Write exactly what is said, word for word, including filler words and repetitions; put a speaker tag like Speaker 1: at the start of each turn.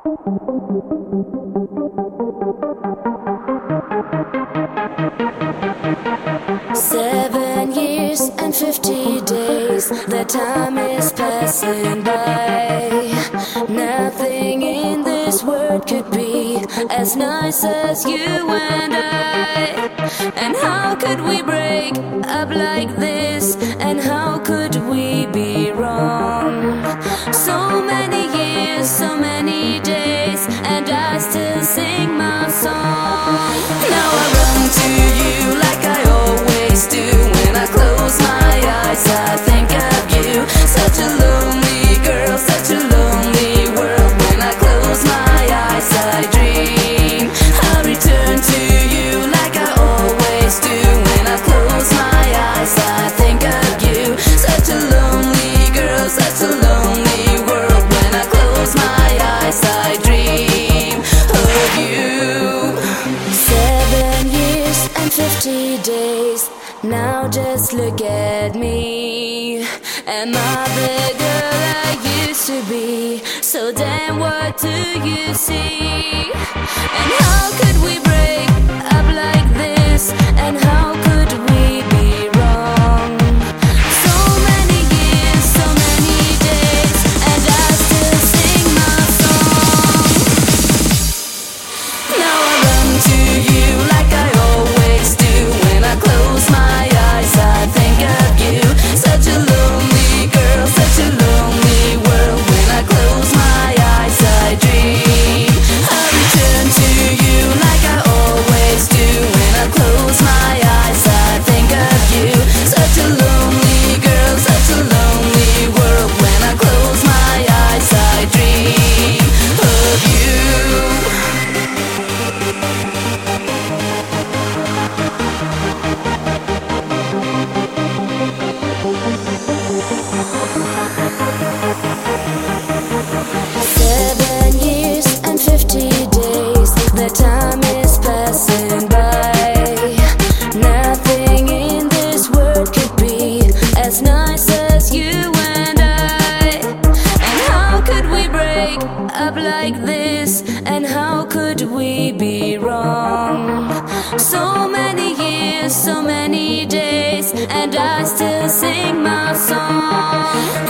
Speaker 1: Seven years and fifty days, the time is passing by. Nothing in this world could be as nice as you and I. And how could we break up like this? And how could we be wrong? So many years, so many days, and I still sing my song. Now I run to you like I always do. When I close my eyes, I think of you. Such a lonely girl, such a lonely world. When I close my eyes, I dream I'll return to you like I always do. When I close my eyes, I think of you. Such a lonely girl, such a lonely world. When I close my eyes, I dream of you. Seven years and fifty days. Now just look at me. Am I the girl I used to be? So then what do you see? And how could we break up like this? And how could we be wrong? So many years, so many days, and I still sing my song. Now I run to you like I always do. When I close my eyes, I think of you. Such a lonely girl, such a lonely world. When I close my eyes, I dream I'll return to you like I always do. When I close my eyes, I think of you. Such a lonely girl, such a lonely world. When I close my eyes, I dream of you. Seven years and fifty days, the time is passing by. Nothing in this world could be as nice as you and I. And how could we break up like this? And how could we be wrong? So many years, so many days, and I still sing my song.